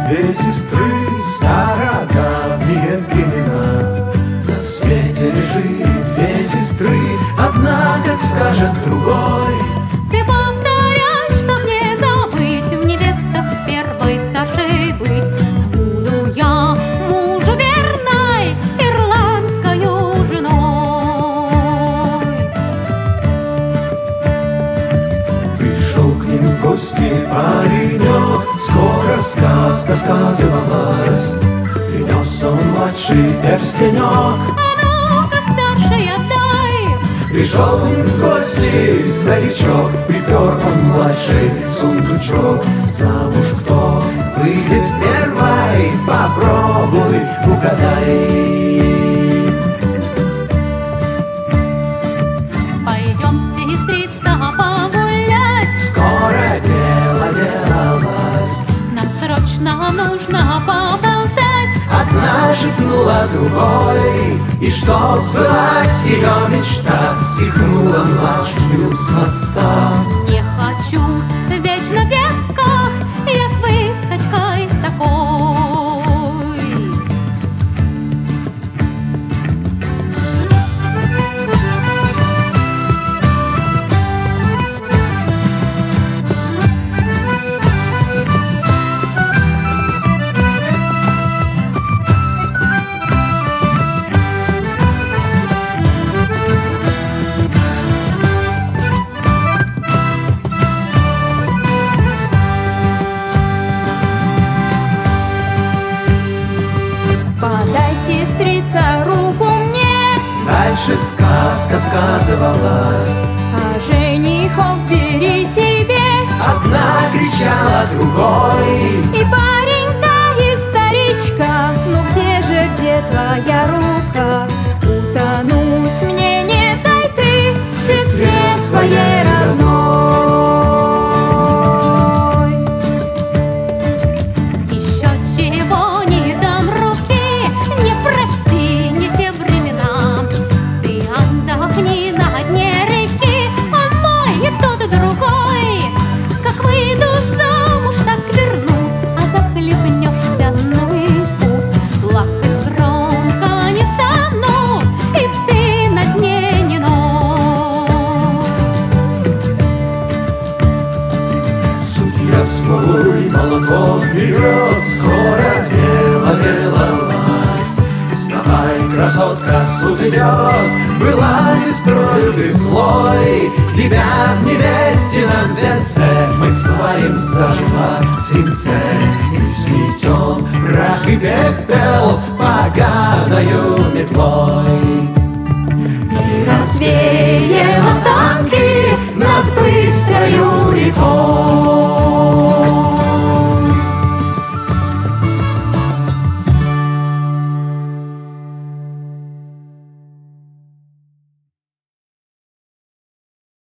две сестры, стародавние времена. На свете лежит две сестры, одна, как скажет другой. Ты повторяй, чтоб не забыть, в невестах первой старшей быть. Буду я мужу верной, ирландскою женой. Пришел к ним в гости паренек, скоро сказка сказывалась. Принес он младший перстенек, А ну-ка, старший, отдай. пришел к ним в гости старичок, припер он младший сундучок. Замуж кто выйдет первой, попробуй угадай. Пойдем, сестрица, погулять. Скоро дело делалось, Нам срочно нужно поболтать. одна шепнула другой, и чтоб сбылась ее мечта, стихнула младшую с моста. Не хочу вечно в девках, я с выскочкой такой. Подай, сестрица, руку мне, Дальше сказка сказывалась, а женихов бери себе. одна кричала другой. И паренька, и старичка, ну где твоя рука? Утонуть мне не дай ты, сестре своей родной. Еще чего не дам руки, не прости, не те времена. Ты отдохни на дне реки, а мой и тот и другой. Как выйду замуж, так вернусь, а захлебнешься, ну и пусть. Плакать громко не стану, и ты на дне не ной. Судья свой молоток берет, скоро дело делалось. Вставай, красотка, суд идет, была сестрою ты злой. Тебя в невестином венце мы сварим заживо в свинце и сметем прах и пепел поганою метлой. И развеем останки над быстрою рекой.